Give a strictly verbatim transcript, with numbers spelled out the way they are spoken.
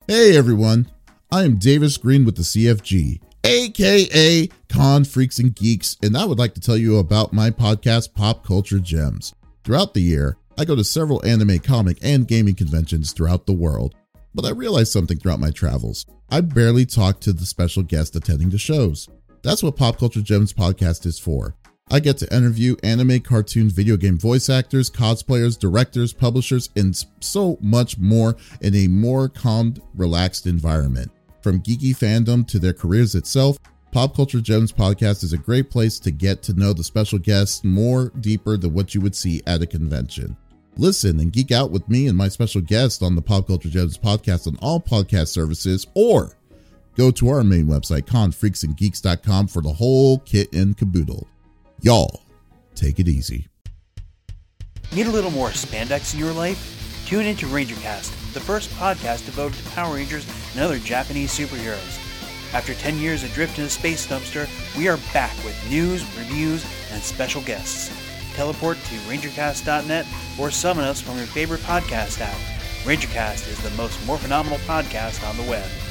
Hey everyone, I am Davis Green with the C F G, aka Con Freaks and Geeks, and I would like to tell you about my podcast, Pop Culture Gems. Throughout the year, I go to several anime, comic, and gaming conventions throughout the world, but I realized something throughout my travels. I barely talk to the special guests attending the shows. That's what Pop Culture Gems podcast is for. I get to interview anime, cartoon, video game voice actors, cosplayers, directors, publishers, and so much more in a more calmed, relaxed environment. From geeky fandom to their careers itself, Pop Culture Gems podcast is a great place to get to know the special guests more deeper than what you would see at a convention. Listen and geek out with me and my special guest on the Pop Culture Gems podcast on all podcast services, or go to our main website, con freaks and geeks dot com, for the whole kit and caboodle. Y'all, take it easy. Need a little more spandex in your life? Tune into RangerCast, the first podcast devoted to Power Rangers and other Japanese superheroes. After ten years adrift in a space dumpster, we are back with news, reviews, and special guests. Teleport to ranger cast dot net or summon us from your favorite podcast app. RangerCast is the most more phenomenal podcast on the web.